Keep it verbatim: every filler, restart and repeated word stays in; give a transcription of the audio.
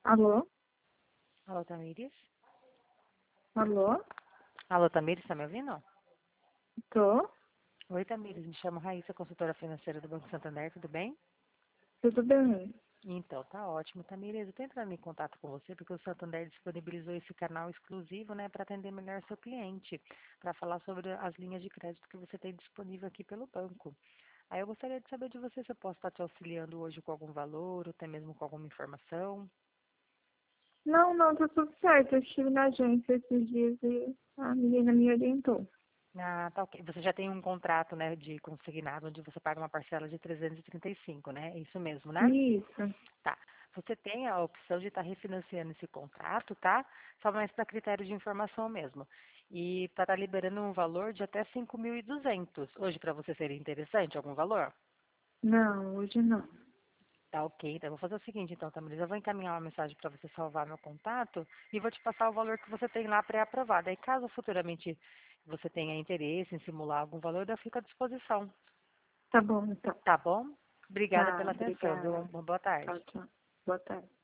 Alô? Alô, Tamires? Alô? Alô, Tamires, tá me ouvindo? Tô? Oi, Tamires, me chamo Raíssa, consultora financeira do Banco Santander, tudo bem? Tudo bem? Então, tá ótimo. Tamires, eu tô entrando em contato com você porque o Santander disponibilizou esse canal exclusivo, né, para atender melhor seu cliente, para falar sobre as linhas de crédito que você tem disponível aqui pelo banco. Aí eu gostaria de saber de você se eu posso estar te auxiliando hoje com algum valor, ou até mesmo com alguma informação. Não, não, tá tudo certo. Eu estive na agência esses dias e a menina me orientou. Ah, tá ok. Você já tem um contrato, né, de consignado, onde você paga uma parcela de trezentos e trinta e cinco, né? É isso mesmo, né? Isso. Tá. Você tem a opção de estar refinanciando esse contrato, tá? Só mais para critério de informação mesmo. E para estar liberando um valor de até cinco mil e duzentos. Hoje, para você seria interessante algum valor? Não, hoje não. Tá ok. Então, eu vou fazer o seguinte, então, Tamires. Eu vou encaminhar uma mensagem para você salvar meu contato e vou te passar o valor que você tem lá pré-aprovado. Aí, caso futuramente você tenha interesse em simular algum valor, eu fico à disposição. Tá bom, então. Tá bom? Obrigada Tá, pela atenção, viu? obrigada. Uma boa tarde. Tchau, tchau. Boa tarde.